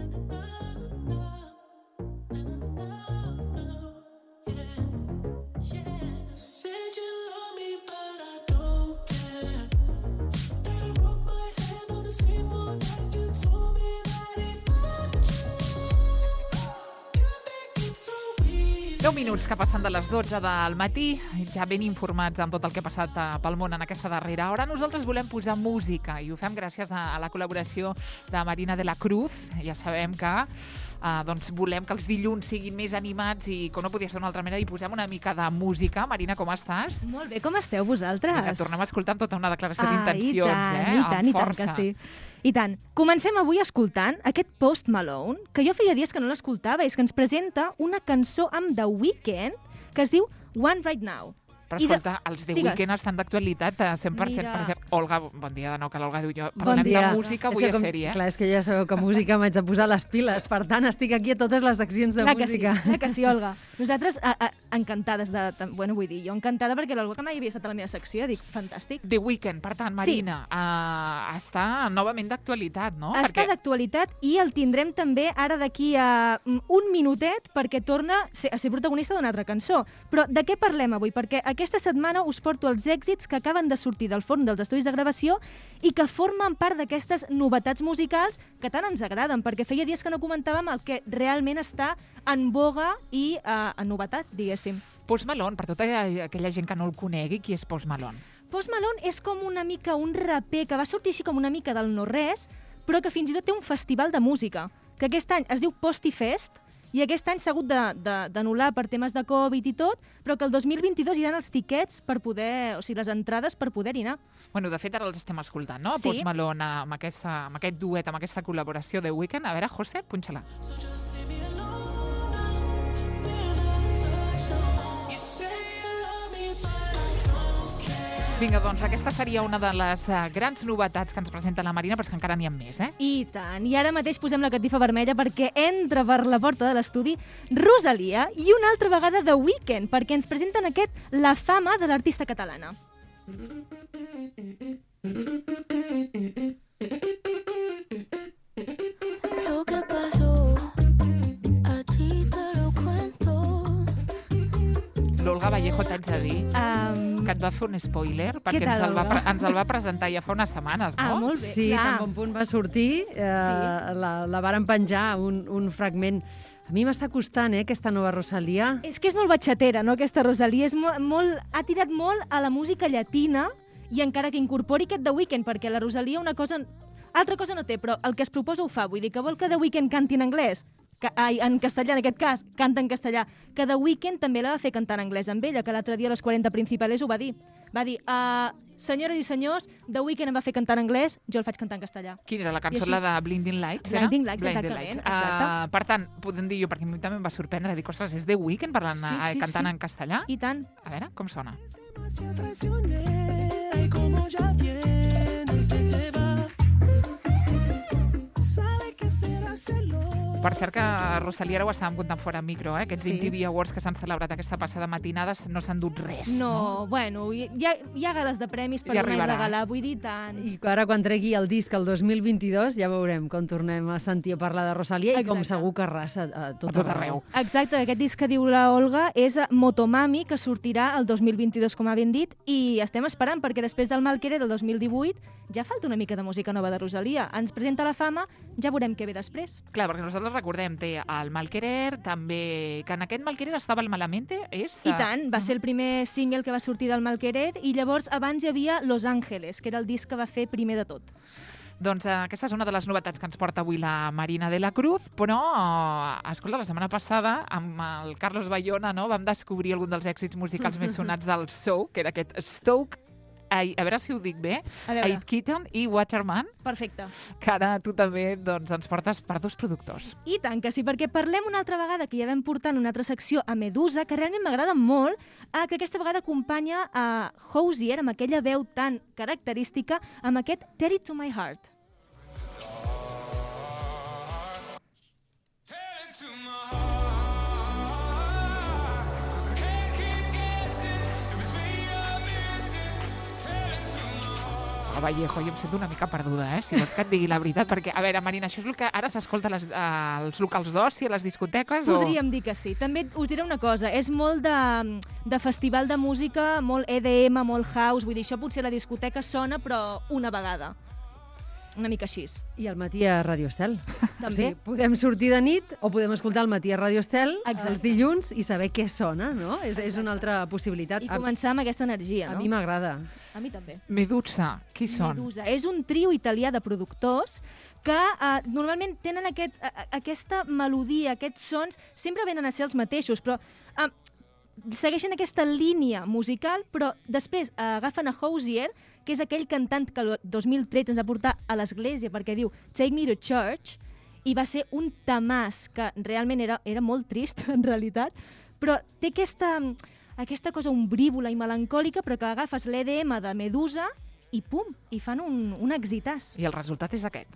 Minuts que passen de les 12 del matí, ja ben informats amb tot el que ha passat pel món en aquesta darrera hora. Nosaltres volem posar música i ho fem gràcies a la col·laboració de Marina de la Cruz. Ja sabem que volem que els dilluns siguin més animats i, com no podia ser d'una altra manera, hi posem una mica de música. Marina, com estàs? Molt bé, com esteu vosaltres? Vinga, tornem a escoltar amb tota una declaració d'intencions, i tant, que sí. I tant. Comencem avui escoltant aquest Post Malone, que jo feia dies que no l'escoltava, és que ens presenta una cançó amb The Weeknd que es diu One Right Now. Però escolta, els The Weeknd estan d'actualitat 100%. Mira. Per cert, Olga, bon dia de nou, que l'Olga diu jo. Parlem de música avui a sèrie. Clar, és que ja sabeu que música m'haig de posar les piles, per tant estic aquí a totes les seccions de música. Clar que sí, Olga. Nosaltres encantades bueno, vull dir, jo encantada perquè l'Olga que mai havia estat a la meva secció, dic, fantàstic. The Weeknd, per tant, Marina, està novament d'actualitat, no? Està d'actualitat i el tindrem també ara d'aquí a un minutet perquè torna a ser protagonista d'una altra cançó. Però de què parlem avui? Perquè aquesta setmana us porto els èxits que acaben de sortir del forn dels estudis de gravació i que formen part d'aquestes novetats musicals que tant ens agraden, perquè feia dies que no comentàvem el que realment està en boga i en novetat, diguéssim. Post Malone, per tota aquella gent que no el conegui, qui és Post Malone? Post Malone és com una mica un raper que va sortir així com una mica del no-res, però que fins i tot té un festival de música, que aquest any es diu Posty Fest, i aquest any s'ha hagut d'anul·lar per temes de Covid i tot, però que el 2022 hi ha els tiquets per poder, o sigui, les entrades per poder-hi anar. Bueno, de fet, ara els estem escoltant, no? Sí. Post Malone amb aquest duet, amb aquesta col·laboració de Weeknd. A veure, José, punxa-la. Vinga, doncs aquesta seria una de les grans novetats que ens presenta la Marina, però és que encara n'hi ha més, I tant. I ara mateix posem la catifa vermella perquè entra per la porta de l'estudi Rosalia i una altra vegada The Weeknd, perquè ens presenten La fama de l'artista catalana. Lo que pasó, a ti te lo cuento. L'Olga Vallejo, t'haig de dir que et va fer un spoiler, perquè ens el va presentar ja fa unes setmanes, no? Molt bé, sí, tan bon punt va sortir, la varen penjar, un fragment. A mi m'està costant, aquesta nova Rosalia. És que és molt batxatera, no?, aquesta Rosalia. Ha tirat molt a la música llatina i encara que incorpori aquest The Weeknd, perquè la Rosalia altra cosa no té, però el que es proposa ho fa. Vull dir que vol que The Weeknd canti en anglès, en castellà en aquest cas, canta en castellà, que The Weeknd també la va fer cantar en anglès amb ella, que l'altre dia a les 40 principales ho va dir. Va dir, senyores i senyors, The Weeknd em va fer cantar en anglès, jo el faig cantar en castellà. Quina era la cançó, la de Blinding Lights? Blinding Lights, exactament. Exacte. Per tant, podem dir jo, perquè a mi també em va sorprendre, dic, ostres, és The Weeknd cantant en castellà? I tant. A veure, com sona? Per cert que Rosalia ara ho estàvem contant fora de micro, aquests MTV Awards que s'han celebrat aquesta passada matinada no s'han dut res. No, bueno, hi ha gales de premis per donar i regalar, vull dir tant. I ara quan tregui el disc el 2022 ja veurem com tornem a sentir a parlar de Rosalia. Exacte. I com segur que arrasa a tot arreu. Exacte, aquest disc que diu la Olga és Motomami, que sortirà el 2022, com ha ben dit, i estem esperant, perquè després del Malquerer del 2018 ja falta una mica de música nova de Rosalia. Ens presenta La fama, ja veurem què ve després. Clar, perquè nosaltres recordem, té el Malquerer, també, que en aquest Malquerer estava el Malamente, és... I tant, va ser el primer single que va sortir del Malquerer, i llavors abans hi havia Los Ángeles, que era el disc que va fer primer de tot. Doncs aquesta és una de les novetats que ens porta avui la Marina de la Cruz, però, escolta, la setmana passada, amb el Carlos Bayona, no, vam descobrir algun dels èxits musicals més sonats del Soul, que era aquest Stoke, a veure si ho dic bé, Aid Kitten i Waterman. Perfecte. Que ara tu també ens portes per dos productors. I tant que sí, perquè parlem una altra vegada, que ja vam portar en una altra secció a Medusa, que realment m'agrada molt, que aquesta vegada acompanya a Hozier, amb aquella veu tan característica, amb aquest Tear It to My Heart. Vallejo, jo em sento una mica perduda, si vols que et digui la veritat, perquè, a veure, Marina, això és el que ara s'escolta als locals d'oci, a les discoteques? Podríem dir que sí. També us diré una cosa, és molt de festival de música, molt EDM, molt house, vull dir, això potser a la discoteca sona, però una vegada. Una mica així. I al matí a Ràdio Estel. També. O sigui, podem sortir de nit o podem escoltar al matí a Ràdio Estel Exacte. els dilluns i saber què sona, no? És una altra possibilitat. I començar amb aquesta energia, A no? mi m'agrada. A mi també. Medusa, qui són? Medusa. És un trio italià de productors que normalment tenen aquesta melodia, aquests sons, sempre venen a ser els mateixos, però segueixen aquesta línia musical, però després agafen a Hozier, que és aquell cantant que el 2013 ens va portar a l'església perquè diu Take Me to Church, i va ser un tamàs que realment era molt trist, en realitat, però té aquesta cosa ombrívola i melancòlica, però que agafes l'EDM de Medusa i pum, i fan un exitàs. I el resultat és aquest.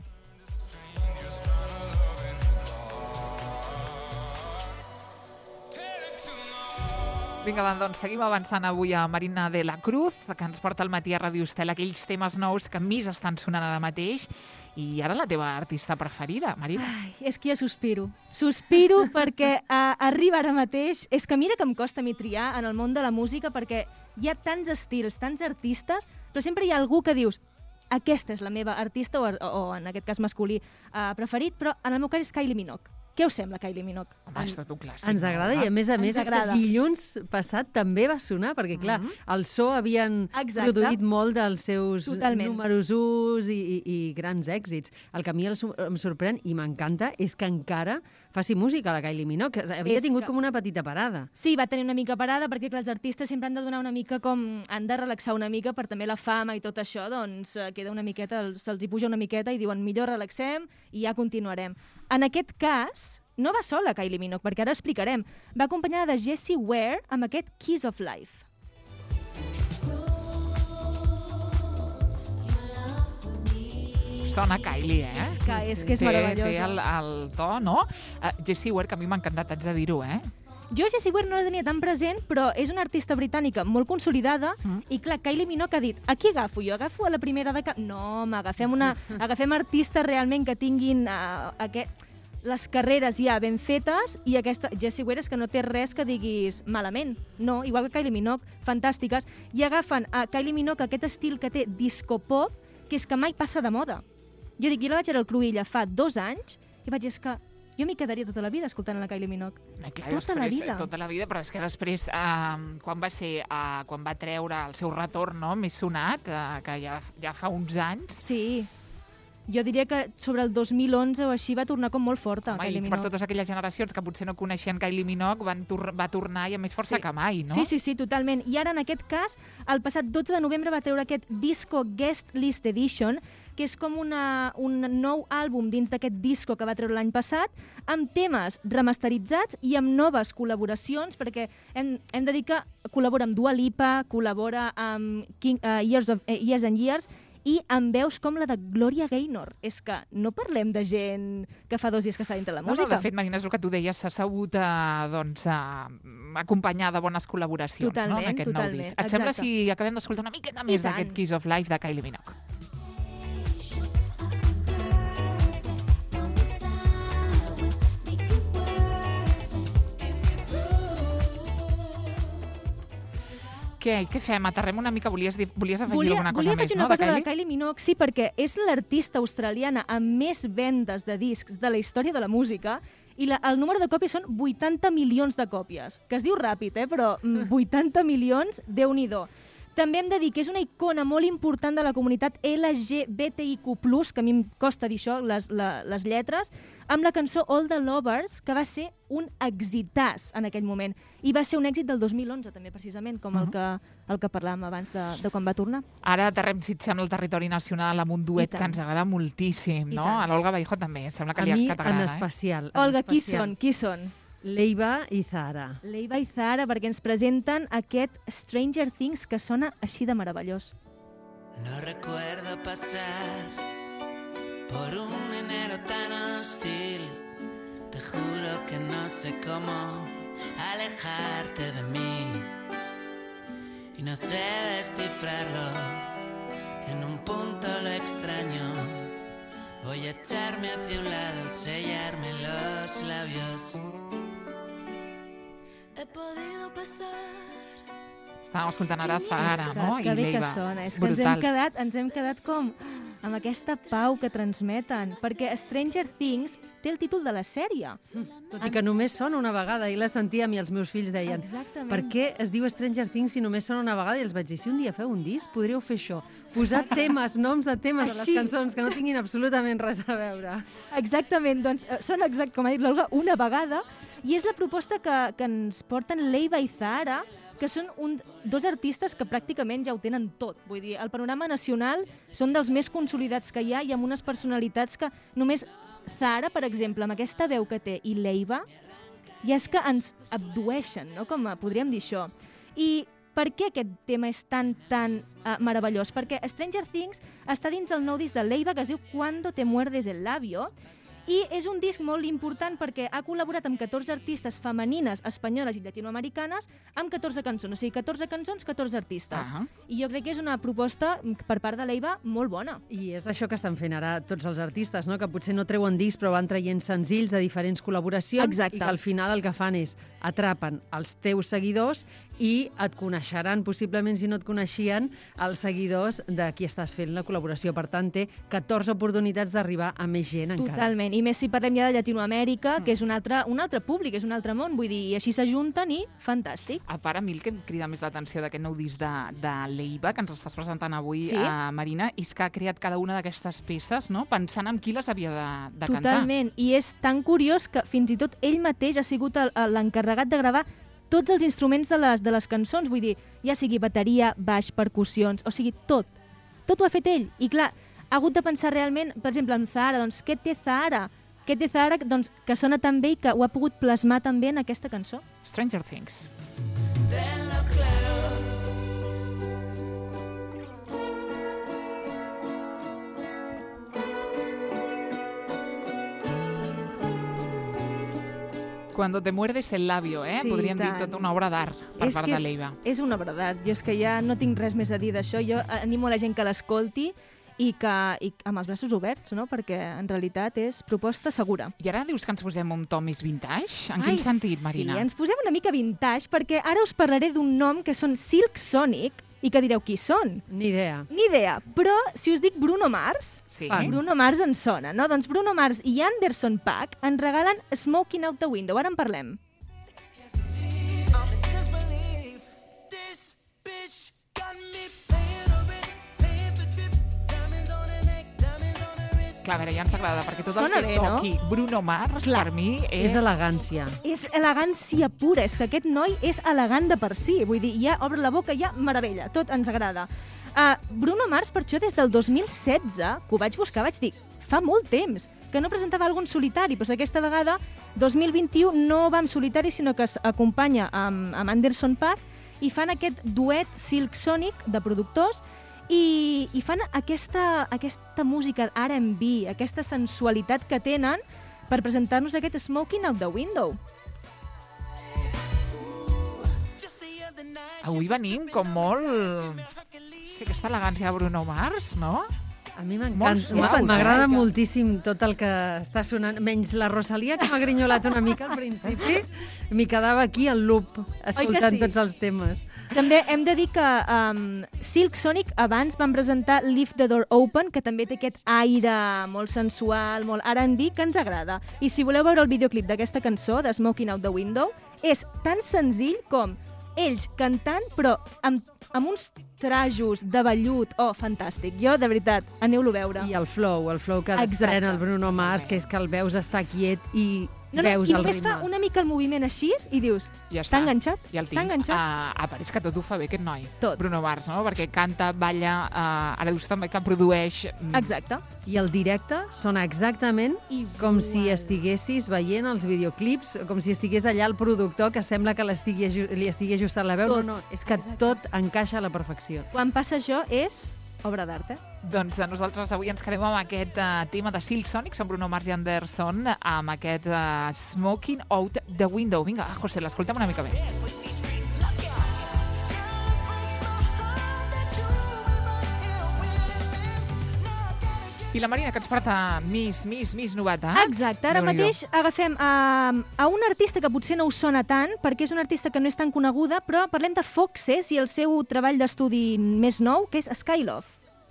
Vinga, doncs seguim avançant avui a Marina de la Cruz, que ens porta al matí a Ràdio Estel aquells temes nous que més estan sonant ara mateix. I ara la teva artista preferida, Marina. Ai, és que jo sospiro. Sospiro perquè arriba ara mateix... És que mira que em costa a mi triar en el món de la música perquè hi ha tants estils, tants artistes, però sempre hi ha algú que dius aquesta és la meva artista, o en aquest cas masculí, preferit, però en el meu cas és Kylie Minogue. Què us sembla, Kylie Minogue? Home, és tot un clàssic. Ens agrada, i a més és que dilluns passat també va sonar, perquè clar, el so havien produït molt dels seus números 1 i grans èxits. El que a mi em sorprèn i m'encanta és que encara faci música la Kylie Minogue, que havia tingut com una petita parada. Sí, va tenir una mica parada, perquè clar, els artistes sempre han de donar una mica han de relaxar una mica per també la fama i tot això, doncs queda una miqueta, se'ls hi puja una miqueta i diuen millor relaxem i ja continuarem. En aquest cas, no va sola Kylie Minogue, perquè ara explicarem. Va acompanyada de Jessie Ware amb aquest Kiss of Life. Sona Kylie, És que és meravellosa. Té el to, no? Jessie Ware, que a mi m'ha encantat, haig de dir-ho, Jo Jessie Ware no la tenia tan present, però és una artista britànica molt consolidada i clar, Kylie Minogue ha dit, a qui agafo? Jo agafo a la primera de cap? No, agafem artistes realment que tinguin les carreres ja ben fetes, i aquesta Jessie Ware és que no té res que diguis malament. No, igual que Kylie Minogue, fantàstiques. I agafen a Kylie Minogue aquest estil que té disco pop, que és que mai passa de moda. Jo dic, jo la vaig veure al Cruïlla fa 2 anys i vaig dir, és que jo m'hi quedaria tota la vida escoltant la Kylie Minogue. Tota la vida, però és que després, quan va treure el seu retorn més sonat, que ja fa uns anys... Sí, jo diria que sobre el 2011 o així va tornar com molt forta, Kylie Minogue. Per totes aquelles generacions que potser no coneixien Kylie Minogue, va tornar i amb més força que mai, no? Sí, totalment. I ara, en aquest cas, el passat 12 de novembre va treure aquest Disco Guest List Edition, que és com un nou àlbum dins d'aquest disco que va treure l'any passat, amb temes remasteritzats i amb noves col·laboracions, perquè hem de dir que col·labora amb Dua Lipa, col·labora amb Years and Years, i amb veus com la de Gloria Gaynor. És que no parlem de gent que fa 2 dies que està dintre la música. De fet, Marina, és el que tu deies, s'ha sabut acompanyar de bones col·laboracions en aquest nou disc. Et sembla si acabem d'escoltar una miqueta més d'aquest Kiss of Life de Kylie Minogue? Què fem? Aterrem una mica? Volies afegir alguna cosa més, no? Volia afegir una cosa de la Kylie Minogue, sí, perquè és l'artista australiana amb més vendes de discs de la història de la música, i el número de còpies són 80 milions de còpies, que es diu ràpid, però 80 milions, Déu-n'hi-do. També hem de dir que és una icona molt important de la comunitat LGBTIQ+, que a mi em costa dir això, les lletres, amb la cançó All the Lovers, que va ser un exitàs en aquell moment. I va ser un èxit del 2011, també, precisament, com el que parlàvem abans de quan va tornar. Ara aterrem, si et sembla, el territori nacional amb un duet que ens agrada moltíssim, no? A l'Olga Vallejo també, em sembla que t'agrada. A mi, en especial. Olga, qui són? Leiva i Zahara. Leiva i Zahara, perquè ens presenten aquest Stranger Things que sona així de meravellós. No recuerdo pasar por un enero tan hostil. Te juro que no sé cómo alejarte de mí. Y no sé descifrarlo en un punto lo extraño. Voy a echarme hacia un lado, sellarme los labios. He podido pasar. Estàvem escoltant ara Zahara, no? Que bé que sona. És que ens hem quedat com amb aquesta pau que transmeten, perquè Stranger Things té el títol de la sèrie. Tot i que només sona una vegada, i la sentíem i els meus fills deien per què es diu Stranger Things si només sona una vegada? I els vaig dir, si un dia feu un disc, podríeu fer això, posar temes, noms de temes a les cançons que no tinguin absolutament res a veure. Exactament, doncs sona com ha dit l'Olga, una vegada, i és la proposta que ens porten Leiva i Zahara, que són dos artistes que pràcticament ja ho tenen tot. Vull dir, el panorama nacional són dels més consolidats que hi ha i amb unes personalitats que només Zahara, per exemple, amb aquesta veu que té, i Leiva, ja és que ens abdueixen, no? Com podríem dir això. I per què aquest tema és tan meravellós? Perquè Stranger Things està dins del nou disc de Leiva que es diu Cuando te muerdes el labio, i és un disc molt important perquè ha col·laborat amb 14 artistes femenines, espanyoles i llatinoamericanes amb 14 cançons, o sigui, 14 cançons, 14 artistes. I jo crec que és una proposta per part de l'Eiva molt bona. I és això que estan fent ara tots els artistes, no? Que potser no treuen discs però van traient senzills de diferents col·laboracions. I que al final el que fan és atrapen els teus seguidors i et coneixeran, possiblement si no et coneixien, els seguidors de qui estàs fent la col·laboració. Per tant, té 14 oportunitats d'arribar a més gent encara. Totalment, i més si parlem ja de Llatinoamèrica, que és un altre públic, és un altre món, vull dir, i així s'ajunten i fantàstic. A part, a mi el que em crida més l'atenció d'aquest nou disc de l'Eiva, que ens estàs presentant avui, Marina, és que ha creat cada una d'aquestes peces, no?, pensant en qui les havia de cantar. Totalment, i és tan curiós que fins i tot ell mateix ha sigut l'encarregat de gravar tots els instruments de les cançons, vull dir, ja sigui bateria, baix, percussions, o sigui, tot. Tot ho ha fet ell. I clar, ha hagut de pensar realment, per exemple, en Zahara, doncs què té Zahara? Què té Zahara doncs, que sona tan bé i que ho ha pogut plasmar també en aquesta cançó? Stranger Things. Tenlo claro. Cuando te muerdes el labio, Sí, podríem dir tota una obra d'art per part de l'Eiva. És una obra d'art. Jo és que ja no tinc res més a dir d'això. Jo animo la gent que l'escolti i amb els braços oberts, no? Perquè en realitat és proposta segura. I ara dius que ens posem un to més vintage? En quin sentit, Marina? Sí, ens posem una mica vintage perquè ara us parlaré d'un nom que són Silk Sonic i que direu qui són. Ni idea. Ni idea, però si us dic Bruno Mars, Bruno Mars ens sona, no? Doncs Bruno Mars i Anderson .Paak ens regalen Smoking Out the Window. Ara en parlem. Clar, a veure, ja ens agrada, perquè tot Sona el que bé, no? toqui Bruno Mars, per mi, És elegància. És elegància pura, és que aquest noi és elegant de per si. Vull dir, ja obre la boca, ja meravella, tot ens agrada. Bruno Mars, per això, des del 2016, que ho vaig buscar, vaig dir, fa molt temps que no presentava algun solitari, però aquesta vegada, 2021, no va en solitari, sinó que s'acompanya amb Anderson .Paak i fan aquest duet Silk Sonic de productors i fan aquesta música R&B, aquesta sensualitat que tenen per presentar-nos aquest Smoking Out the Window. Avui venim com molt... Sí, aquesta elegància de Bruno Mars, no? A mi m'encanta, m'agrada moltíssim tot el que està sonant, menys la Rosalía, que m'ha grinyolat una mica al principi, m'hi quedava aquí al loop, escoltant tots els temes. També hem de dir que Silk Sonic abans van presentar Leave the Door Open, que també té aquest aire molt sensual, molt R&B, que ens agrada. I si voleu veure el videoclip d'aquesta cançó, de Smoking Out the Window, és tan senzill com ells cantant, però amb uns trajos de vellut. Oh, fantàstic. Jo, de veritat, aneu-lo a veure. I el flow que desprèn el Bruno Mars, que és que el veus estar quiet i veus el ritme. I només fa una mica el moviment així i dius, t'ha enganxat? Ja el tinc. A part, és que tot ho fa bé, aquest noi. Tot. Bruno Mars, no? Perquè canta, balla, ara dius també que produeix. Exacte. I el directe sona exactament com si estiguessis veient els videoclips, com si estigués allà el productor, que sembla que li estigui ajustant la veu. No, és que tot encaixa a la perfecció. Quan passa això és obra d'art, Doncs nosaltres avui ens quedem amb aquest tema de Silk Sonic, són Bruno Mars i Anderson, amb aquest Smoking Out the Window. Vinga, José, l'escoltem una mica més. I la Marina, que ens porta més novetats. Exacte, ara mateix agafem a una artista que potser no us sona tant, perquè és una artista que no és tan coneguda, però parlem de Foxes i el seu treball d'estudi més nou, que és Skylove.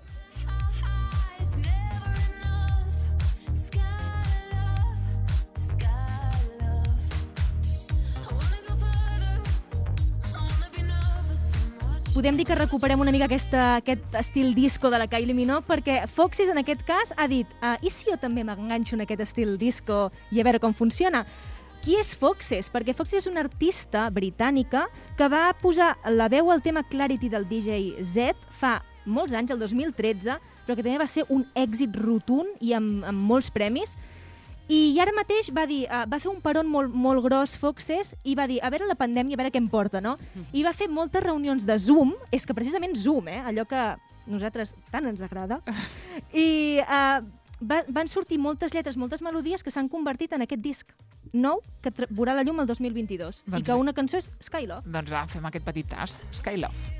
Podem dir que recuperem una mica aquest estil disco de la Kylie Minogue, perquè Foxes, en aquest cas, ha dit i si jo també m'enganxo en aquest estil disco i a veure com funciona? Qui és Foxes? Perquè Foxes és una artista britànica que va posar la veu al tema Clarity del DJ Z fa molts anys, el 2013, però que també va ser un èxit rotund i amb molts premis. I ara mateix va fer un peron molt gros Foxes i va dir, a veure la pandèmia, a veure què em porta, no? I va fer moltes reunions de Zoom, és que precisament Zoom, allò que a nosaltres tant ens agrada, i van sortir moltes lletres, moltes melodies que s'han convertit en aquest disc nou que veurà la llum el 2022 i que una cançó és Skylove. Doncs va, fem aquest petit tast, Skylove.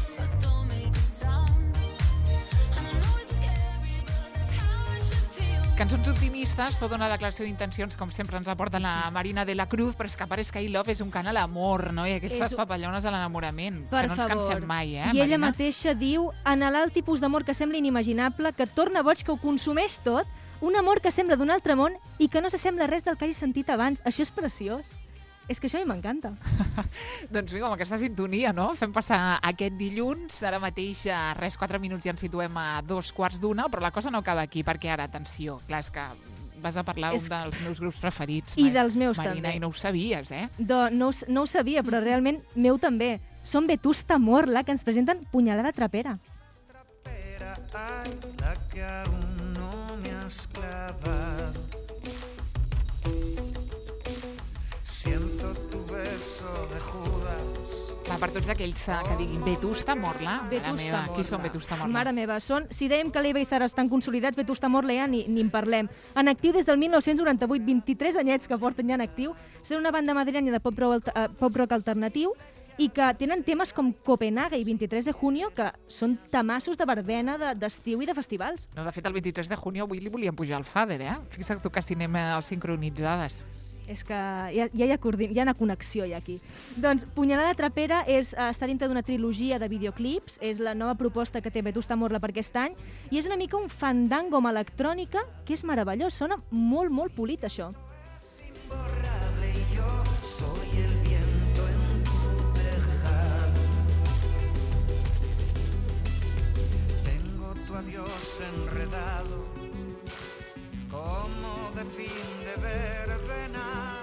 Cançons optimistes, tota una declaració d'intencions, com sempre ens aporta la Marina de la Cruz, però és que a part Skylove és un cant a l'amor, no? I aquestes papallones a l'enamorament, que no ens cansem mai, I ella mateixa diu, anhelar el tipus d'amor que sembla inimaginable, que et torna boig, que ho consumeix tot, un amor que sembla d'un altre món i que no s'assembla res del que hagi sentit abans. Això és preciós. És que això a mi m'encanta. Doncs vinga, amb aquesta sintonia, no? Fem passar aquest dilluns, ara mateix, 4 minuts ja ens situem a 2:15, però la cosa no acaba aquí, perquè ara, atenció, clar, és que vas a parlar d'un dels meus grups preferits. I dels meus Marina, també. I no ho sabies, No ho sabia, però realment meu també. Són Vetusta Morla, que ens presenten Punyalada Trapera. Trapera, ay, la que aún no me has clavado. Siento tu beso de Judas. Clar, per tots aquells que diguin Vetusta Morla, Vetusta mare meva, qui són Vetusta Morla? Mare meva, si dèiem que l'Eva i Zara estan consolidats, Vetusta Morla ja ni en parlem. En actiu des del 1998, 23 anyets que porten ja en actiu, són una banda madrilenya de pop rock alternatiu i que tenen temes com Copenhague i 23 de junio, que són tamassos de verbena, d'estiu i de festivals. No, de fet, el 23 de junio avui li volíem pujar al Fader, Fixa't tu que si anem sincronitzades. És que hi ha una connexió ja aquí. Doncs Punyalada Trapera està dintre d'una trilogia de videoclips, és la nova proposta que té Vetusta Morla per aquest any, i és una mica un fandango amb electrònica que és meravellós, sona molt, molt polit, això. Imborrable y yo soy el viento en tu tejado. Tengo tu adiós enredado como de fin de verbena.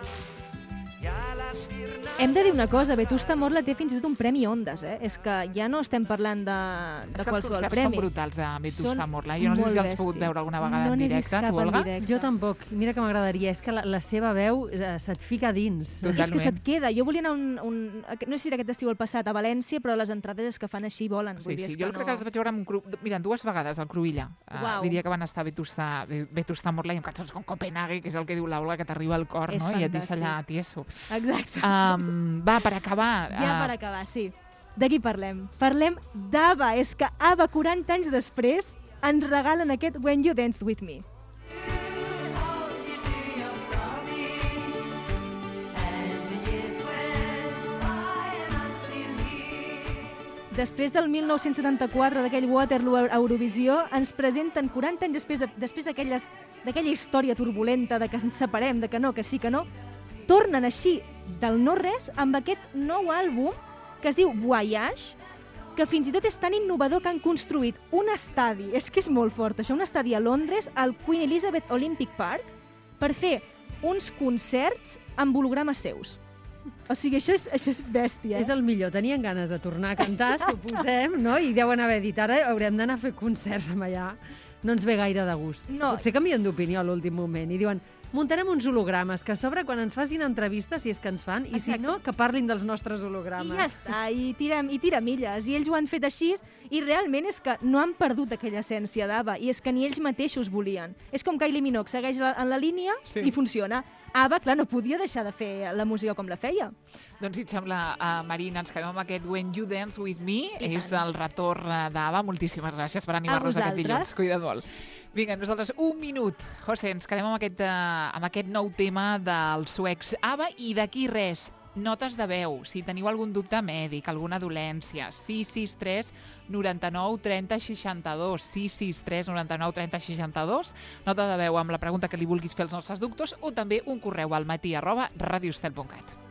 Hem de dir una cosa, Vetusta Morla té fins i tot un premi Ondas, És que ja no estem parlant de qualsevol premi. Els concerts són brutals de Vetusta Morla. Jo no sé si els pogut veure alguna vegada en directe, tu, Olga? Jo tampoc. Mira que m'agradaria. És que la seva veu se't fica dins. Totalment. És que se't queda. Jo volia anar no sé si era aquest estiu o el passat, a València, però les entrades que fan així volen. Sí, jo crec que els vaig veure amb un grup... Mira, 2 vegades al Cruïlla. Diria que van estar Vetusta Morla i amb cançons com Copenhague, que és el que diu l'Olga, que t'arriba al cor, no? I et deixa allà tieso. Exacte. Va, per acabar... Ja per acabar, sí. De qui parlem? Parlem d'ABBA. És que ABBA, 40 anys després, ens regalen aquest When You Dance With Me. Després del 1974, d'aquell Waterloo a Eurovisió, ens presenten 40 anys després d'aquella història turbulenta de que ens separem, de que no, que sí, que no, tornen així del no-res amb aquest nou àlbum que es diu Voyage, que fins i tot és tan innovador que han construït un estadi, és que és molt fort això, un estadi a Londres, al Queen Elizabeth Olympic Park, per fer uns concerts amb hologrames seus. O sigui, això és bèstia. És el millor. Tenien ganes de tornar a cantar, suposem, no? I deuen haver dit, ara haurem d'anar a fer concerts amb allà. No ens ve gaire de gust. No. Potser canvien d'opinió a l'últim moment i diuen, muntarem uns hologrames, que a sobre quan ens facin entrevistes, si és que ens fan, i si no, que parlin dels nostres hologrames. I ja està, i tira milles. I ells ho han fet així, i realment és que no han perdut aquella essència d'ABBA, i és que ni ells mateixos volien. És com Kylie Minogue, segueix en la línia i funciona. ABBA, clar, no podia deixar de fer la música com la feia. Doncs si et sembla, Marina, ens quedem amb aquest When You Dance With Me, és el retorn d'ABBA. Moltíssimes gràcies per animar-nos aquest dilluns. Cuida't molt. Vinga, nosaltres un minut. José, ens quedem amb aquest nou tema dels suecs ABBA i d'aquí res. Notes de veu, si teniu algun dubte mèdic, alguna dolència, 663 99 30 62, 663 99 30 62, nota de veu amb la pregunta que li vulguis fer als nostres doctors o també un correu al matí@radioestel.cat.